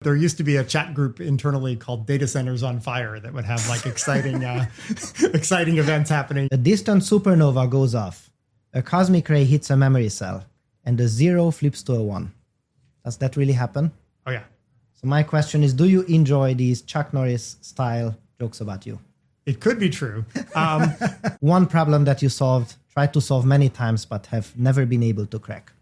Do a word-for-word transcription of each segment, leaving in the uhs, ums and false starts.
There used to be a chat group internally called Data Centers on Fire that would have like exciting, uh, exciting events happening. A distant supernova goes off. A cosmic ray hits a memory cell, and a zero flips to a one. Does that really happen? Oh, yeah. So my question is, do you enjoy these Chuck Norris style jokes about you? It could be true. Um, One problem that you solved, tried to solve many times, but have never been able to crack.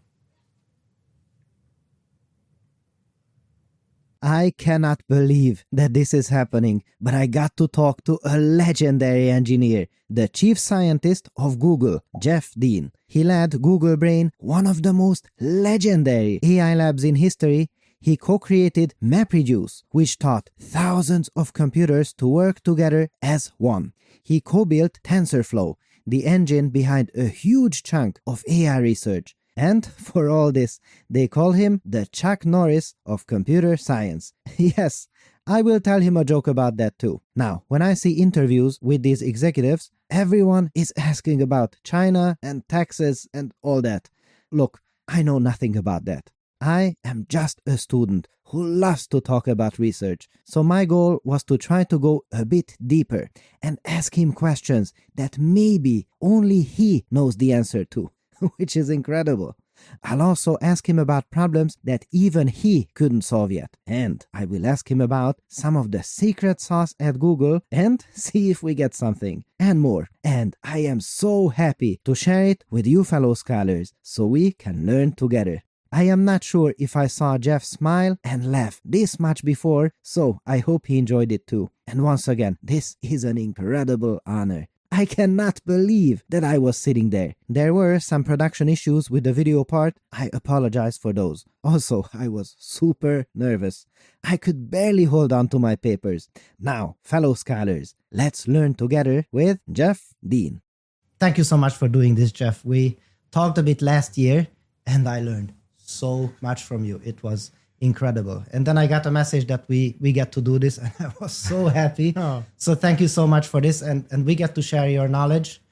I cannot believe that this is happening, but I got to talk to a legendary engineer, the chief scientist of Google, Jeff Dean. He led Google Brain, one of the most legendary A I labs in history. He co-created MapReduce, which taught thousands of computers to work together as one. He co-built TensorFlow, the engine behind a huge chunk of A I research. And for all this, they call him the Chuck Norris of computer science. Yes, I will tell him a joke about that too. Now, when I see interviews with these executives, everyone is asking about China and taxes and all that. Look, I know nothing about that. I am just a student who loves to talk about research. So my goal was to try to go a bit deeper and ask him questions that maybe only he knows the answer to. Which is incredible. I'll also ask him about problems that even he couldn't solve yet. And I will ask him about some of the secret sauce at Google and see if we get something. And more. And I am so happy to share it with you fellow scholars so we can learn together. I am not sure if I saw Jeff smile and laugh this much before, so I hope he enjoyed it too. And once again, this is an incredible honor. I cannot believe that I was sitting there. There were some production issues with the video part. I apologize for those. Also, I was super nervous. I could barely hold on to my papers. Now, fellow scholars, let's learn together with Jeff Dean. Thank you so much for doing this, Jeff. We talked a bit last year, and I learned so much from you. It was incredible. And then I got a message that we we get to do this, and I was so happy. Oh. So thank you so much for this, and and we get to share your knowledge,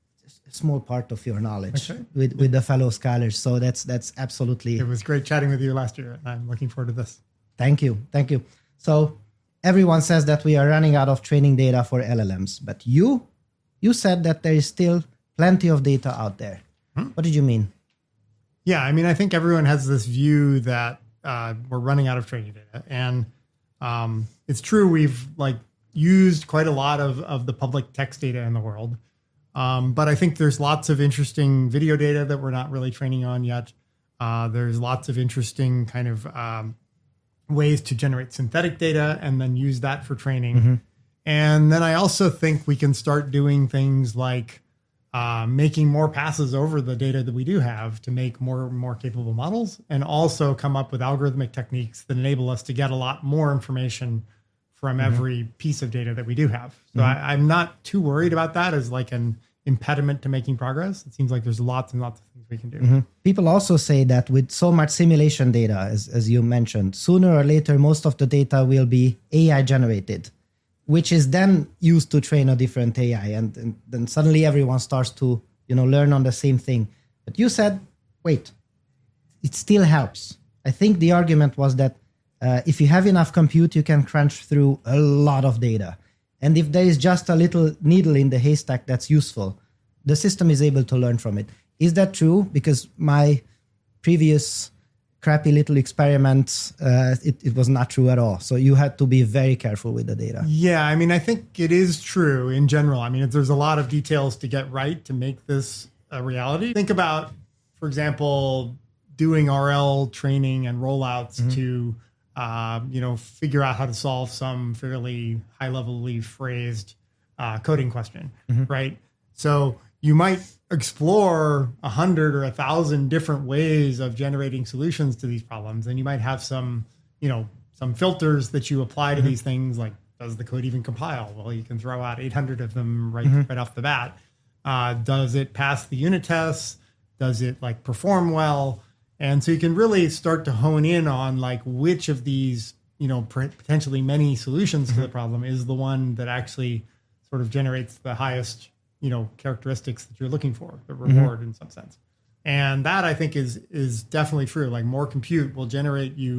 a small part of your knowledge okay. with with the fellow scholars. So that's that's absolutely. It was great chatting with you last year, and I'm looking forward to this. Thank you, thank you. So everyone says that we are running out of training data for L L Ms, but you you said that there is still plenty of data out there. Hmm? What did you mean? Yeah, I mean, I think everyone has this view that Uh, we're running out of training data. And um, it's true, we've like used quite a lot of, of the public text data in the world. Um, but I think there's lots of interesting video data that we're not really training on yet. Uh, there's lots of interesting kind of um, ways to generate synthetic data and then use that for training. Mm-hmm. And then I also think we can start doing things like Uh, making more passes over the data that we do have to make more more capable models, and also come up with algorithmic techniques that enable us to get a lot more information from mm-hmm. every piece of data that we do have. So mm-hmm. I, I'm not too worried about that as like an impediment to making progress. It seems like there's lots and lots of things we can do. Mm-hmm. People also say that with so much simulation data, as, as you mentioned, sooner or later, most of the data will be A I generated, which is then used to train a different A I. And, and then suddenly everyone starts to, you know, learn on the same thing. But you said, wait, it still helps. I think the argument was that uh, if you have enough compute, you can crunch through a lot of data. And if there is just a little needle in the haystack that's useful, the system is able to learn from it. Is that true? Because my previous crappy little experiments, uh, it, it was not true at all. So you had to be very careful with the data. Yeah, I mean, I think it is true in general. I mean, there's a lot of details to get right to make this a reality. Think about, for example, doing R L training and rollouts mm-hmm. to, uh, you know, figure out how to solve some fairly high-levelly phrased uh, coding question, mm-hmm. right? So you might explore a hundred or a thousand different ways of generating solutions to these problems. And you might have some, you know, some filters that you apply to mm-hmm. these things, like, does the code even compile? Well, you can throw out eight hundred of them right, mm-hmm. right off the bat. Uh, does it pass the unit tests? Does it like perform well? And so you can really start to hone in on like which of these, you know, potentially many solutions mm-hmm. to the problem is the one that actually sort of generates the highest, you know, characteristics that you're looking for, the reward mm-hmm. in some sense. And that I think is is definitely true. Like more compute will generate you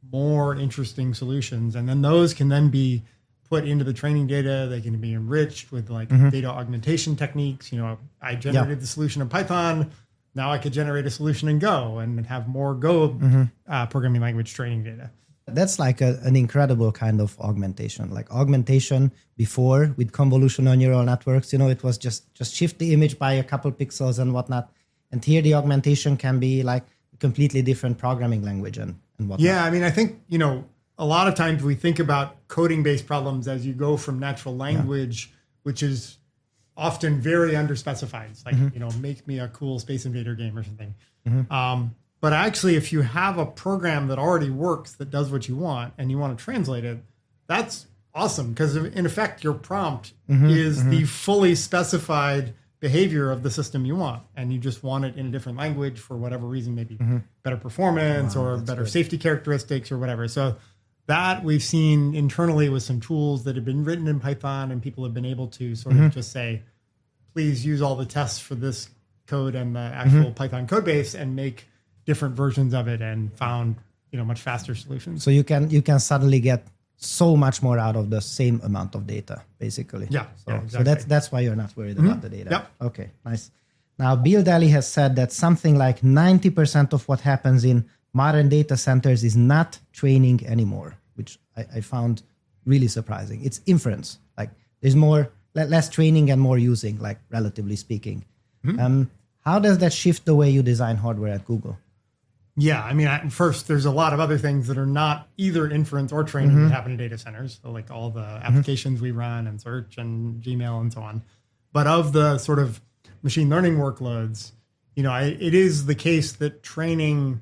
more interesting solutions. And then those can then be put into the training data. They can be enriched with like mm-hmm. data augmentation techniques. You know, I generated yeah. the solution in Python. Now I could generate a solution in Go and have more Go mm-hmm. uh, programming language training data. That's like a, an incredible kind of augmentation. Like augmentation before with convolutional neural networks, you know, it was just, just shift the image by a couple pixels and whatnot. And here the augmentation can be like a completely different programming language and, and whatnot. Yeah, I mean, I think, you know, a lot of times we think about coding-based problems as you go from natural language, yeah. which is often very underspecified. It's like, mm-hmm. you know, make me a cool Space Invader game or something. Mm-hmm. Um, but actually, if you have a program that already works, that does what you want, and you want to translate it, that's awesome. Because in effect, your prompt mm-hmm. is mm-hmm. the fully specified behavior of the system you want. And you just want it in a different language for whatever reason, maybe mm-hmm. better performance wow, or better good. safety characteristics or whatever. So that we've seen internally with some tools that have been written in Python, and people have been able to sort mm-hmm. of just say, please use all the tests for this code and the actual mm-hmm. Python code base and make different versions of it, and found, you know, much faster solutions. So you can you can suddenly get so much more out of the same amount of data, basically. Yeah. So, yeah, exactly. so that's that's why you're not worried mm-hmm. about the data. Yep. Okay, nice. Now, Bill Daly has said that something like ninety percent of what happens in modern data centers is not training anymore, which I, I found really surprising. It's inference. Like there's more, less training and more using, like relatively speaking. Mm-hmm. Um, how does that shift the way you design hardware at Google? Yeah, I mean, I, first, there's a lot of other things that are not either inference or training mm-hmm. that happen in data centers. So like all the applications mm-hmm. we run and search and Gmail and so on. But of the sort of machine learning workloads, you know, I, it is the case that training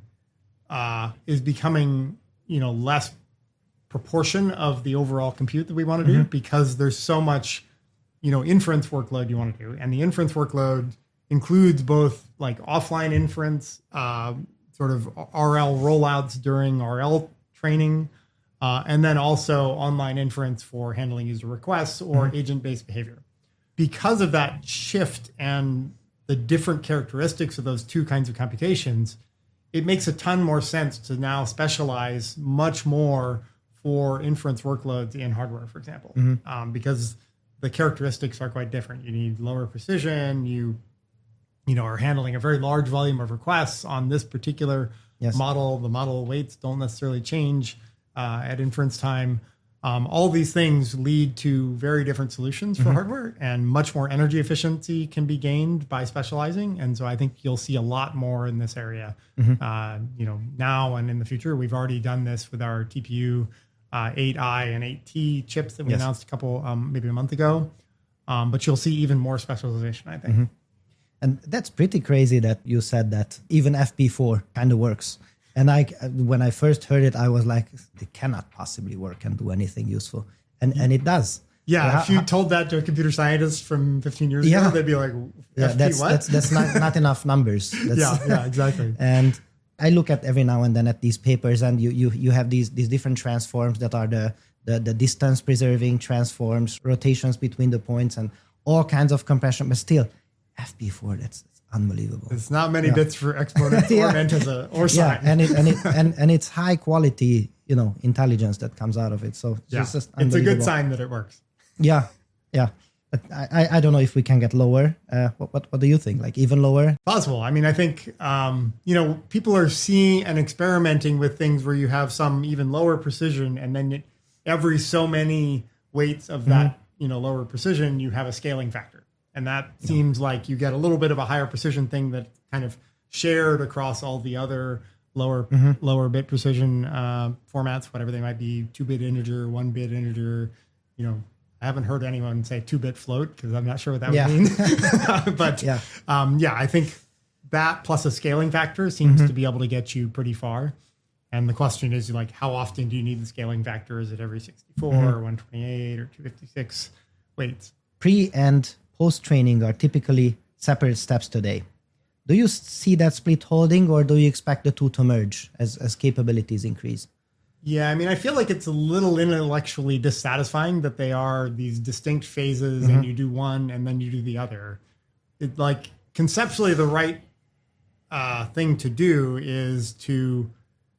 uh, is becoming, you know, less proportion of the overall compute that we want to mm-hmm. do, because there's so much, you know, inference workload you want to do. And the inference workload includes both like offline inference, uh, sort of R L rollouts during R L training, uh, and then also online inference for handling user requests or mm-hmm. agent-based behavior. Because of that shift and the different characteristics of those two kinds of computations, it makes a ton more sense to now specialize much more for inference workloads in hardware, for example, mm-hmm. um, because the characteristics are quite different. You need lower precision. You you know, are handling a very large volume of requests on this particular yes. model. The model weights don't necessarily change uh, at inference time. Um, all these things lead to very different solutions for mm-hmm. hardware, and much more energy efficiency can be gained by specializing. And so I think you'll see a lot more in this area, mm-hmm. uh, you know, now and in the future. We've already done this with our T P U uh, eight I and eight T chips that we yes. announced a couple, um, maybe a month ago. Um, but you'll see even more specialization, I think. Mm-hmm. And that's pretty crazy that you said that even F P four kind of works. And I, when I first heard it, I was like, it cannot possibly work and do anything useful. And and it does. Yeah, so if you how, told that to a computer scientist from fifteen years yeah, ago, they'd be like, yeah, F P that's, what? That's, that's not, not enough numbers. That's, yeah, yeah, exactly. And I look at every now and then at these papers, and you you you have these these different transforms that are the, the, the distance preserving transforms, rotations between the points, and all kinds of compression, but still, F P four, that's, that's unbelievable. It's not many yeah. bits for exponents yeah. or antessa or sine. Yeah, and it and it and, and it's high quality, you know, intelligence that comes out of it. So yeah. it's just it's a good sign that it works. Yeah, yeah. But I, I, I don't know if we can get lower. Uh, what, what what do you think? Like even lower? Possible. I mean, I think um, you know, people are seeing and experimenting with things where you have some even lower precision, and then it, every so many weights of that mm-hmm. you know lower precision, you have a scaling factor. And that yeah. seems like you get a little bit of a higher precision thing that kind of shared across all the other lower mm-hmm. lower bit precision uh, formats, whatever they might be, two-bit integer, one-bit integer. You know, I haven't heard anyone say two-bit float because I'm not sure what that yeah. would mean. But yeah. Um, yeah, I think that plus a scaling factor seems mm-hmm. to be able to get you pretty far. And the question is, like, how often do you need the scaling factor? Is it every sixty-four mm-hmm. or one twenty-eight or two fifty-six weights? Pre and post-training are typically separate steps today. Do you see that split holding, or do you expect the two to merge as, as capabilities increase? Yeah, I mean, I feel like it's a little intellectually dissatisfying that they are these distinct phases mm-hmm. and you do one and then you do the other. It, like, conceptually, the right uh, thing to do is to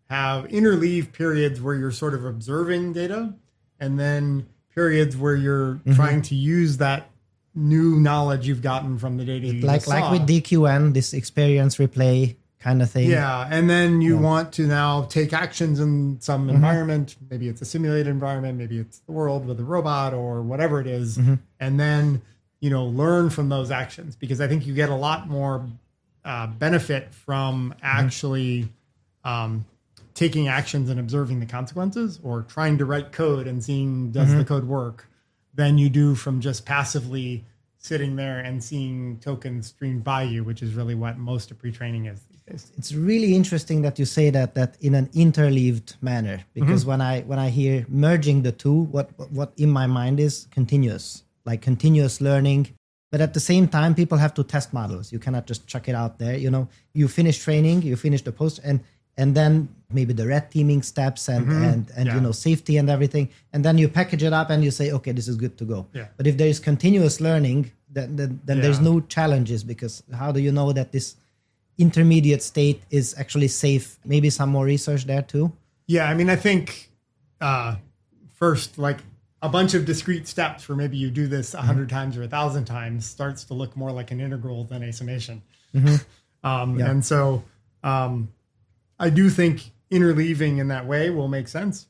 have interleave periods where you're sort of observing data, and then periods where you're mm-hmm. trying to use that new knowledge you've gotten from the data you like just like saw. with D Q N, this experience replay kind of thing. Yeah, and then you yeah. want to now take actions in some mm-hmm. environment. Maybe it's a simulated environment, maybe it's the world with a robot or whatever it is, mm-hmm. and then you know learn from those actions, because I think you get a lot more uh, benefit from actually mm-hmm. um, taking actions and observing the consequences, or trying to write code and seeing does mm-hmm. the code work, than you do from just passively sitting there and seeing tokens streamed by you, which is really what most of pre-training is these days. It's really interesting that you say that that in an interleaved manner, because mm-hmm. when I when I hear merging the two, what what in my mind is continuous, like continuous learning. But at the same time, people have to test models. You cannot just chuck it out there. You know, you finish training, you finish the post, and and then maybe the red teaming steps and mm-hmm. and and yeah. you know safety and everything, and then you package it up and you say, okay, this is good to go. Yeah. But if there is continuous learning, then then, then yeah. there's no challenges, because how do you know that this intermediate state is actually safe? Maybe some more research there too. Yeah, I mean, I think uh, first, like a bunch of discrete steps where maybe you do this a hundred mm-hmm. times or a thousand times starts to look more like an integral than a summation. Mm-hmm. um, yeah. And so. Um, I do think interleaving in that way will make sense,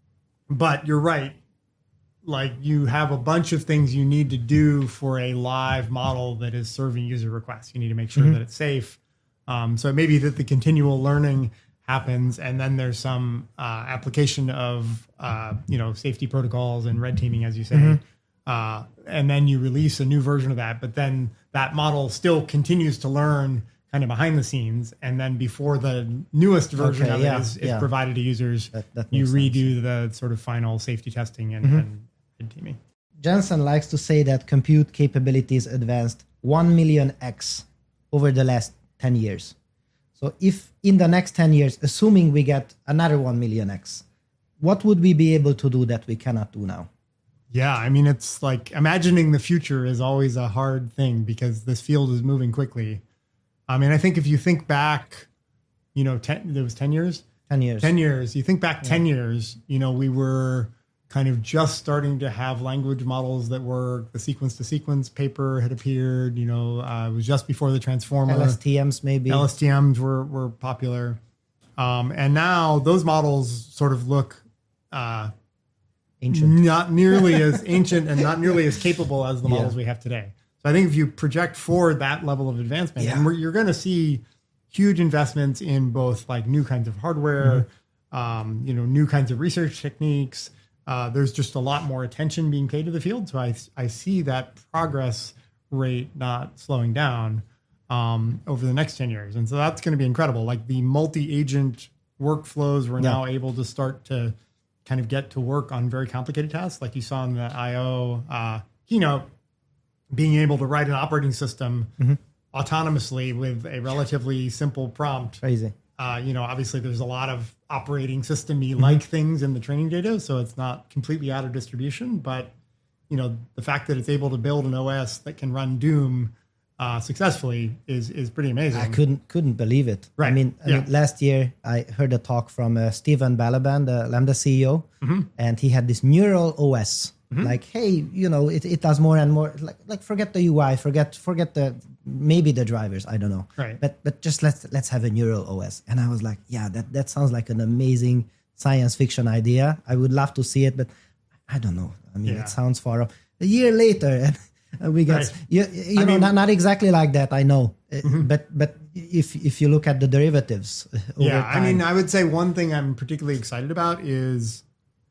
but you're right. Like you have a bunch of things you need to do for a live model that is serving user requests. You need to make sure mm-hmm. that it's safe. Um, so it may be that the continual learning happens, and then there's some uh, application of uh, you know safety protocols and red teaming, as you say, mm-hmm. uh, and then you release a new version of that. But then that model still continues to learn kind of behind the scenes, and then before the newest version okay, of yeah, it is, is yeah. provided to users, that, that you redo sense. the sort of final safety testing and, mm-hmm. and red teaming. Jensen likes to say that compute capabilities advanced one million x over the last ten years. So if in the next ten years, assuming we get another one million x, what would we be able to do that we cannot do now? Yeah, I mean, it's like imagining the future is always a hard thing because this field is moving quickly. I mean, I think if you think back, you know, ten, there was ten years? ten years. ten years. You think back yeah. ten years, you know, we were kind of just starting to have language models that were the sequence to sequence paper had appeared, you know, uh, it was just before the transformer. L S T Ms maybe. L S T Ms were, were popular. Um, and now those models sort of look uh, ancient. Not nearly as ancient and not nearly as capable as the yeah. models we have today. So I think if you project forward that level of advancement, yeah. and we're, you're going to see huge investments in both like new kinds of hardware, mm-hmm. um, you know, new kinds of research techniques. Uh, there's just a lot more attention being paid to the field. So I, I see that progress rate not slowing down um, over the next ten years. And so that's going to be incredible. Like the multi-agent workflows, we're yeah. now able to start to kind of get to work on very complicated tasks. Like you saw in the I O uh, keynote, being able to write an operating system mm-hmm. autonomously with a relatively simple prompt. Crazy. Uh, you know, obviously there's a lot of operating system-y like mm-hmm. things in the training data, so it's not completely out of distribution. But, you know, the fact that it's able to build an O S that can run Doom uh, successfully is is pretty amazing. I couldn't couldn't believe it. Right. I mean, I yeah. mean last year I heard a talk from uh, Steven Balaban, the Lambda C E O, mm-hmm. and he had this neural O S. Mm-hmm. Like, hey, you know, it, it does more and more. Like, like forget the U I, forget forget the maybe the drivers. I don't know. Right. But but just let's let's have a neural O S. And I was like, yeah, that that sounds like an amazing science fiction idea. I would love to see it, but I don't know. I mean, yeah. it sounds far off. A year later, and we got right. you, you I know mean, not, not exactly like that. I know, mm-hmm. but but if if you look at the derivatives, over yeah. time, I mean, I would say one thing I'm particularly excited about is,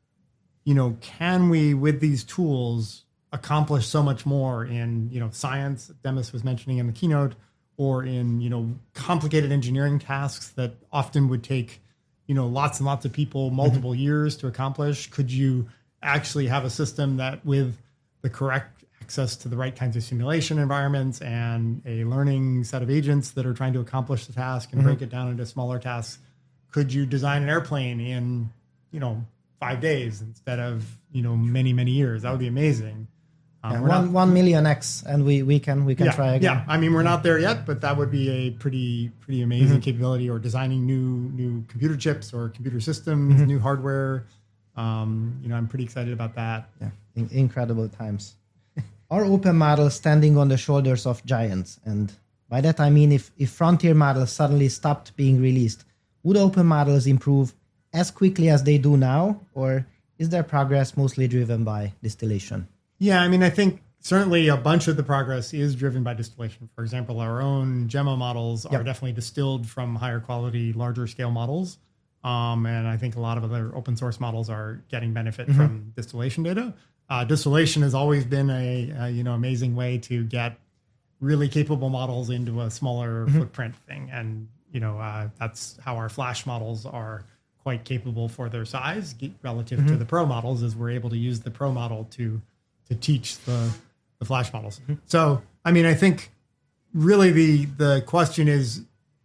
you know, can we, with these tools, accomplish so much more in, you know, science, Demis was mentioning in the keynote, or in, you know, complicated engineering tasks that often would take, you know, lots and lots of people multiple mm-hmm. years to accomplish? Could you actually have a system that, with the correct access to the right kinds of simulation environments and a learning set of agents that are trying to accomplish the task and mm-hmm. break it down into smaller tasks, could you design an airplane in, you know, five days instead of, you know, many, many years? That would be amazing. Um, Yeah, we're one not- one million X, and we we can we can yeah, try again. yeah. I mean, we're not there yet, but that would be a pretty pretty amazing capability. Or designing new new computer chips or computer systems, new hardware. Um, you know, I'm pretty excited about that. Yeah, in- incredible times. Are open models standing on the shoulders of giants? And by that I mean, if if frontier models suddenly stopped being released, would open models improve as quickly as they do now, or is their progress mostly driven by distillation? Yeah, I mean, I think certainly a bunch of the progress is driven by distillation. For example, our own Gemma models are Yep. definitely distilled from higher quality, larger scale models. Um, and I think a lot of other open source models are getting benefit Mm-hmm. from distillation data. Uh, distillation has always been a, a you know amazing way to get really capable models into a smaller Mm-hmm. footprint thing. And you know uh, that's how our Flash models are quite capable for their size ge- relative Mm-hmm. to the Pro models. Is we're able to use the Pro model to to teach the the Flash models. So I mean, I think really the the question is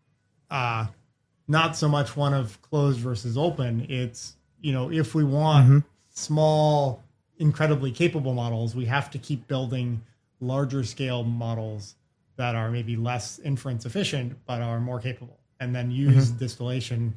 uh, not so much one of closed versus open. It's, you know, if we want small, incredibly capable models, we have to keep building larger scale models that are maybe less inference efficient, but are more capable, and then use distillation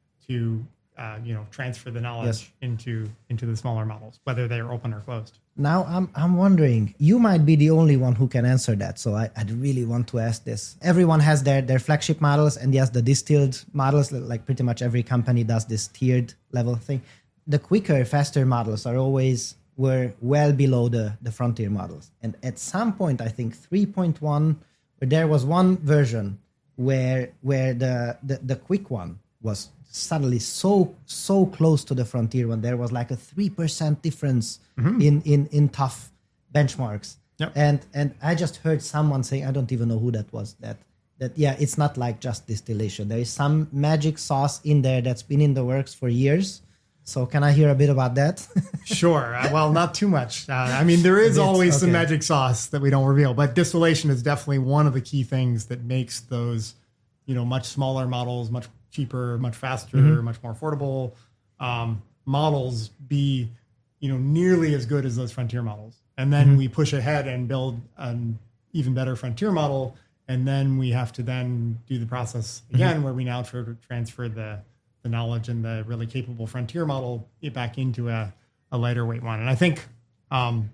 to, uh, you know, transfer the knowledge Yes. into into the smaller models, whether they are open or closed. Now I'm I'm wondering, you might be the only one who can answer that. So I, I'd really want to ask this. Everyone has their, their flagship models, and yes, the distilled models, like pretty much every company does this tiered level thing. The quicker, faster models are always were well below the, the frontier models. And at some point, I think three point one, there was one version where where the, the, the quick one was suddenly so so close to the frontier one. There was like a three percent difference in, in in tough benchmarks. Yep. And and I just heard someone saying, I don't even know who that was, that that yeah, it's not like just distillation. There is some magic sauce in there that's been in the works for years. So can I hear a bit about that? Sure. Uh, Well, not too much. Uh, I mean, there is It's- always some okay. magic sauce that we don't reveal, but distillation is definitely one of the key things that makes those, you know, much smaller models, much cheaper, much faster, Mm-hmm. much more affordable um, models be, you know, nearly as good as those frontier models. And then Mm-hmm. we push ahead and build an even better frontier model. And then we have to then do the process again, Mm-hmm. where we now try to transfer the, the knowledge and the really capable frontier model back into a, a lighter weight one. And I think, um,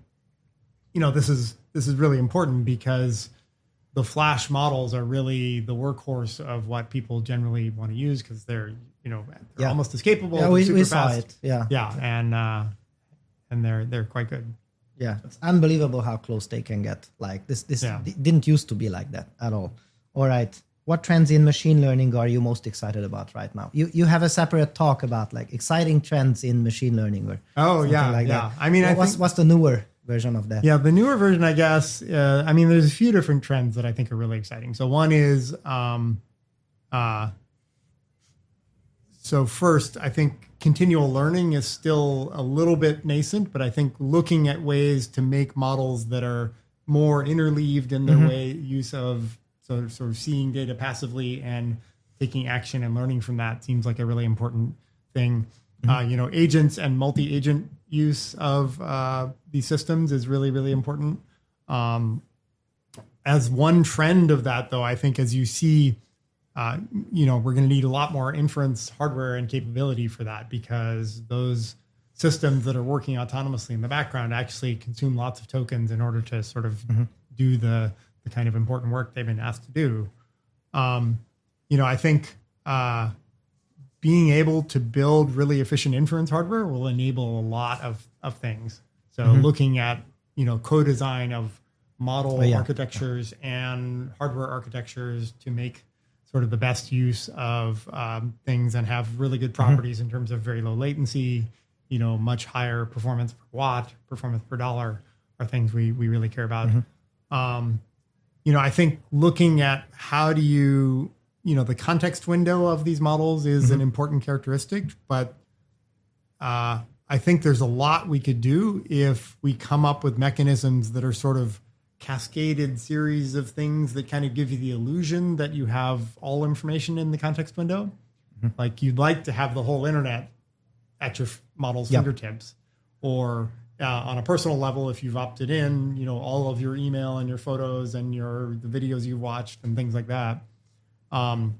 you know, this is this is really important because the Flash models are really the workhorse of what people generally want to use because they're, you know, they're Yeah. almost as capable. Yeah, they're we, super we saw fast. it. Yeah. Yeah, and uh, and they're they're quite good. Yeah, it's unbelievable how close they can get. Like this, this Yeah. d- didn't used to be like that at all. All right, what trends in machine learning are you most excited about right now? You you have a separate talk about like exciting trends in machine learning or Oh something yeah, like yeah. that. I mean, I what's think, what's the newer version of that? yeah, the newer version, I guess. Uh, I mean, there's a few different trends that I think are really exciting. So one is, um, uh, so first, I think continual learning is still a little bit nascent, but I think looking at ways to make models that are more interleaved in their way use of so sort of seeing data passively and taking action and learning from that seems like a really important thing. Uh, you know, agents and multi-agent use of uh, these systems is really, really important. Um, as one trend of that, though, I think as you see, uh, you know, we're going to need a lot more inference hardware and capability for that because those systems that are working autonomously in the background actually consume lots of tokens in order to sort of do the, the kind of important work they've been asked to do. Um, you know, I think uh, being able to build really efficient inference hardware will enable a lot of, of things. So looking at, you know, co-design of model Oh, yeah. architectures and hardware architectures to make sort of the best use of um, things and have really good properties in terms of very low latency, you know, much higher performance per watt, performance per dollar are things we, we really care about. Um, you know, I think looking at how do you, you know, the context window of these models is an important characteristic, but uh, I think there's a lot we could do if we come up with mechanisms that are sort of cascaded series of things that kind of give you the illusion that you have all information in the context window. Like you'd like to have the whole internet at your f- model's Yeah. fingertips, or uh, on a personal level, if you've opted in, you know, all of your email and your photos and your the videos you watched and things like that. Um,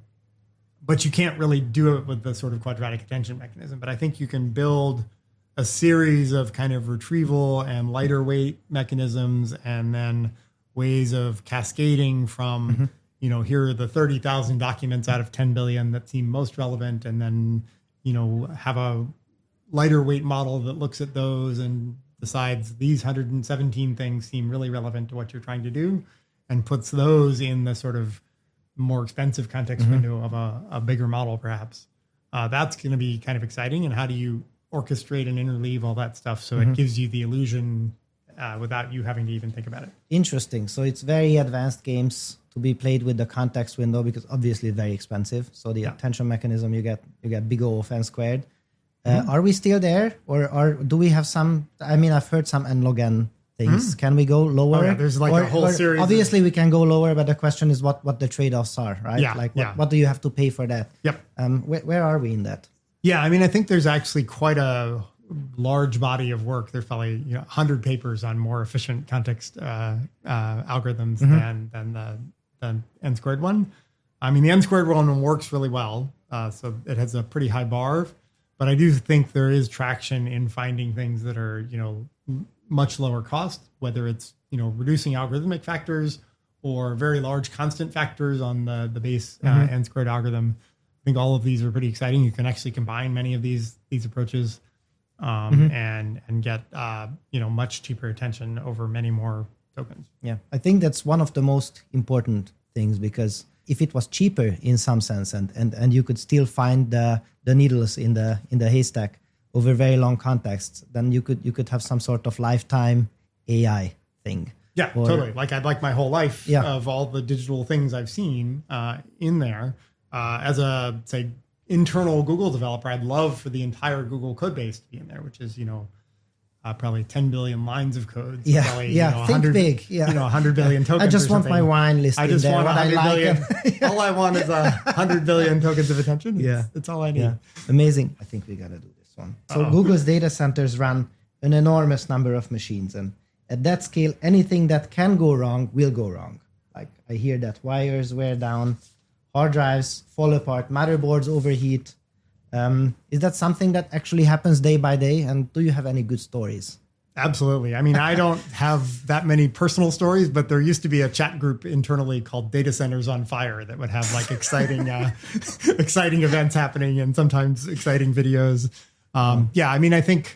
but you can't really do it with the sort of quadratic attention mechanism. But I think you can build a series of kind of retrieval and lighter weight mechanisms, and then ways of cascading from, mm-hmm. you know, here are the thirty thousand documents out of ten billion that seem most relevant, and then, you know, have a lighter weight model that looks at those and decides these one hundred seventeen things seem really relevant to what you're trying to do, and puts those in the sort of more expensive context mm-hmm. window of a, a bigger model, perhaps. Uh, that's going to be kind of exciting. And how do you orchestrate and interleave all that stuff so mm-hmm. it gives you the illusion uh, without you having to even think about it? Interesting. So it's very advanced games to be played with the context window, because obviously it's very expensive. So the yeah. attention mechanism, you get you get big O of n squared. Uh, mm-hmm. Are we still there, or or do we have some? I mean, I've heard some n log n things. Mm. Can we go lower? Oh, yeah, there's like or, a whole series. Obviously, of... we can go lower, but the question is what, what the trade-offs are, right? Yeah, like what, yeah. what do you have to pay for that? Yep. Um, where, where are we in that? Yeah, I mean, I think there's actually quite a large body of work. There's probably you know one hundred papers on more efficient context uh, uh, algorithms mm-hmm. than than the, the n squared one. I mean, the n squared one works really well, uh, so it has a pretty high bar. But I do think there is traction in finding things that are, you know, much lower cost, whether it's, you know, reducing algorithmic factors or very large constant factors on the, the base mm-hmm. uh, n squared algorithm. I think all of these are pretty exciting. You can actually combine many of these these approaches um, mm-hmm. and and get, uh, you know, much cheaper attention over many more tokens. Yeah, I think that's one of the most important things, because if it was cheaper in some sense, and, and, and you could still find the, the needles in the in the haystack over very long contexts, then you could you could have some sort of lifetime A I thing. Yeah, or, totally. Like I'd like my whole life yeah. of all the digital things I've seen uh, in there. Uh, as a, say, internal Google developer, I'd love for the entire Google code base to be in there, which is, you know, Uh, probably ten billion lines of code. So yeah, probably, yeah. You know, Think big. Yeah, you know, one hundred billion tokens. I just or want my wine list. I just in there, want one hundred I like billion. yeah. All I want is a hundred billion tokens of attention. It's, yeah, that's all I need. Yeah. Amazing. I think we gotta do this one. So Uh-oh. Google's data centers run an enormous number of machines, and at that scale, anything that can go wrong will go wrong. Like I hear that wires wear down, hard drives fall apart, motherboards overheat. Um, is that something that actually happens day by day? And do you have any good stories? Absolutely. I mean, I don't have that many personal stories, but there used to be a chat group internally called Data Centers on Fire that would have like exciting, uh, exciting events happening and sometimes exciting videos. Um, yeah, I mean, I think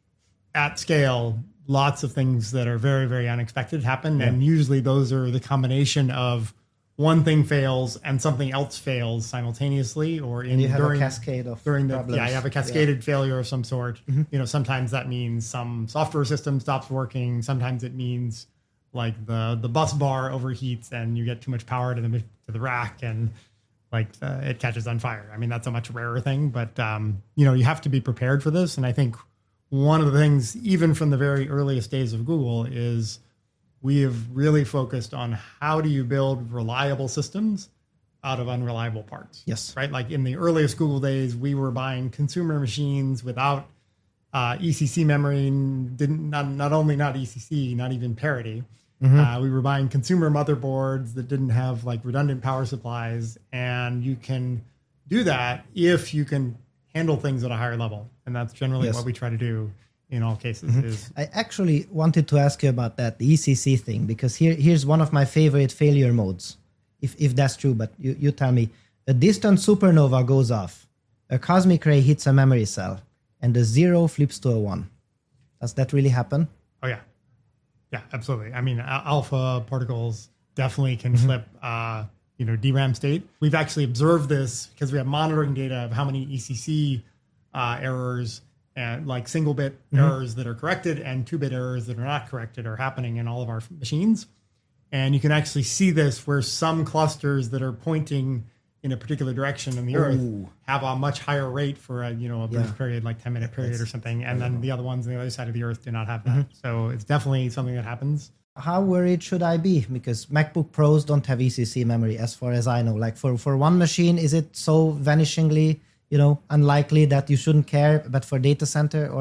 at scale, lots of things that are very, very unexpected happen. Yeah. And usually those are the combination of one thing fails and something else fails simultaneously, or in you have during, a cascade of during the problems. yeah, you have a cascaded yeah. failure of some sort. Mm-hmm. You know, sometimes that means some software system stops working. Sometimes it means like the the bus bar overheats and you get too much power to the to the rack and like uh, it catches on fire. I mean, that's a much rarer thing, but um, you know, you have to be prepared for this. And I think one of the things, even from the very earliest days of Google, is we have really focused on how do you build reliable systems out of unreliable parts. Yes. Right. Like in the earliest Google days, we were buying consumer machines without uh, E C C memory, didn't not, not only not E C C, not even parity. Mm-hmm. Uh, we were buying consumer motherboards that didn't have like redundant power supplies. And you can do that if you can handle things at a higher level. And that's generally yes. what we try to do in all cases. Mm-hmm. Is I actually wanted to ask you about that, the E C C thing, because here here's one of my favorite failure modes, if if that's true, but you, you tell me. A distant supernova goes off, a cosmic ray hits a memory cell, and the zero flips to a one. Does that really happen? Oh, yeah. Yeah, absolutely. I mean, alpha particles definitely can mm-hmm. flip, uh, you know, D RAM state. We've actually observed this because we have monitoring data of how many E C C uh, errors and like single bit mm-hmm. errors that are corrected and two bit errors that are not corrected are happening in all of our machines. And you can actually see this where some clusters that are pointing in a particular direction in the Ooh. Earth have a much higher rate for a, you know, a brief yeah. period, like ten minute period That's, or something. And then the other ones on the other side of the Earth do not have that. Mm-hmm. So it's definitely something that happens. How worried should I be? Because MacBook Pros don't have E C C memory as far as I know. Like for, for one machine, is it so vanishingly, you know, unlikely that you shouldn't care, but for data center or?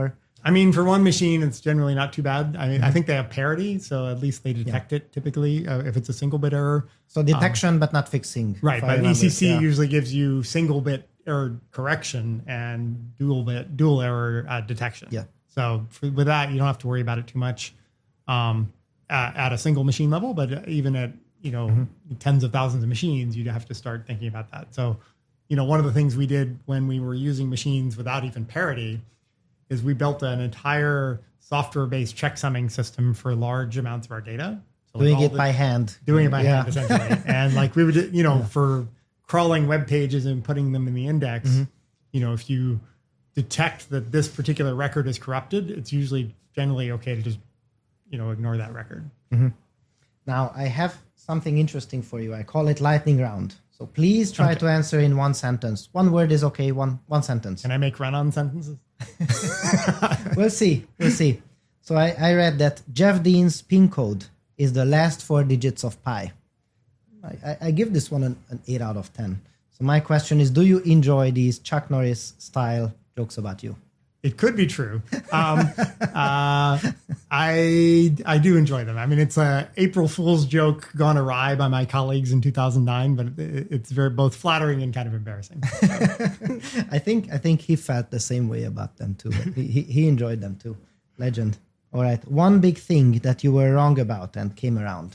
I mean, for one machine, it's generally not too bad. I mean, Mhm. I think they have parity, so at least they detect it typically uh, if it's a single bit error. So detection, um, but not fixing. Right, if I but remember. E C C Yeah. usually gives you single bit error correction and dual bit dual error uh, detection. Yeah. So for, with that, you don't have to worry about it too much um, at, at a single machine level, but even at you know mm-hmm. tens of thousands of machines, you have to start thinking about that. So, you know, one of the things we did when we were using machines without even parity is we built an entire software-based checksumming system for large amounts of our data. So doing like it the, by hand. Doing it by yeah. hand, essentially. And like we would, you know, yeah. for crawling web pages and putting them in the index, mm-hmm. you know, if you detect that this particular record is corrupted, it's usually generally okay to just, you know, ignore that record. Mm-hmm. Now, I have something interesting for you. I call it lightning round. So please try okay. to answer in one sentence. One word is okay, one one sentence. Can I make run-on sentences? We'll see. We'll see. So I, I read that Jeff Dean's PIN code is the last four digits of pi. I, I give this one an, an eight out of ten. So my question is, do you enjoy these Chuck Norris style jokes about you? It could be true. Um, uh, I I do enjoy them. I mean, it's a April Fool's joke gone awry by my colleagues in two thousand nine, but it, it's very both flattering and kind of embarrassing. So. I think I think he felt the same way about them too. he, he he enjoyed them too. Legend. All right. One big thing that you were wrong about and came around.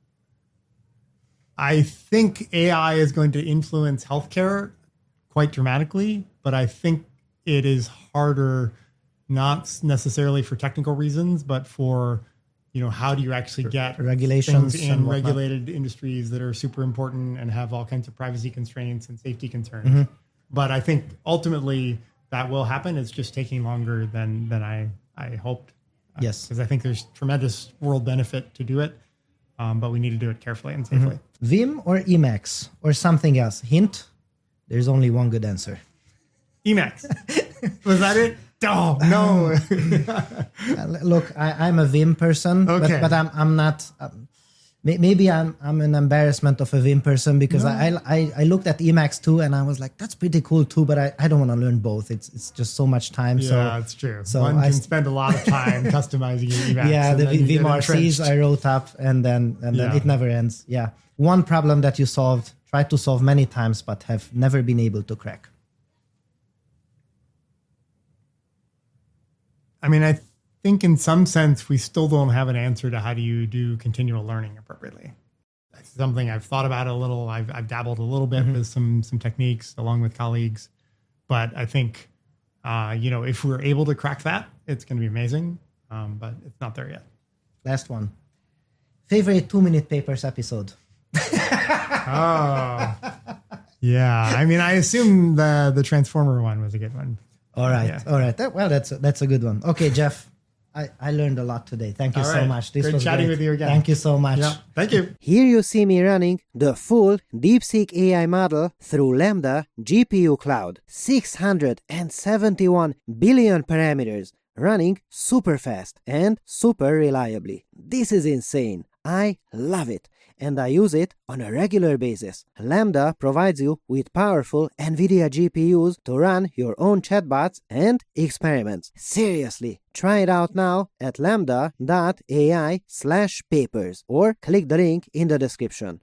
I think A I is going to influence healthcare quite dramatically, but I think it is harder, not necessarily for technical reasons, but for, you know, how do you actually get regulations things in regulated industries that are super important and have all kinds of privacy constraints and safety concerns. Mm-hmm. But I think ultimately that will happen. It's just taking longer than than I, I hoped. Yes. Because I think there's tremendous world benefit to do it, um, but we need to do it carefully and safely. Mm-hmm. Vim or Emacs or something else? Hint, there's only one good answer. Emacs. Was that it? Oh, no. uh, look, I, I'm a Vim person, okay. but, but I'm I'm not. Um, maybe I'm I'm an embarrassment of a Vim person because no. I, I I looked at Emacs too and I was like, that's pretty cool too, but I, I don't want to learn both. It's it's just so much time. Yeah, so, that's true. So One I can spend a lot of time customizing your Emacs. Yeah, the Vim R Cs I wrote up and then and then yeah. it never ends. Yeah, one problem that you solved, tried to solve many times, but have never been able to crack. I mean, I think in some sense, we still don't have an answer to how do you do continual learning appropriately. That's something I've thought about a little. I've, I've dabbled a little bit mm-hmm. with some some techniques along with colleagues. But I think, uh, you know, if we're able to crack that, it's going to be amazing. Um, but it's not there yet. Last one. Favorite two-minute papers episode? Oh, yeah. I mean, I assume the, the Transformer one was a good one. All right. Yeah. All right. Well, that's a, that's a good one. Okay, Jeff, I, I learned a lot today. Thank you All so right. much. This great was chatting great. with you again. Thank you so much. Yeah. Thank you. Here you see me running the full DeepSeek A I model through Lambda G P U Cloud. six hundred seventy-one billion parameters running super fast and super reliably. This is insane. I love it. And I use it on a regular basis. Lambda provides you with powerful NVIDIA G P Us to run your own chatbots and experiments. Seriously, try it out now at lambda dot A I slash papers or click the link in the description.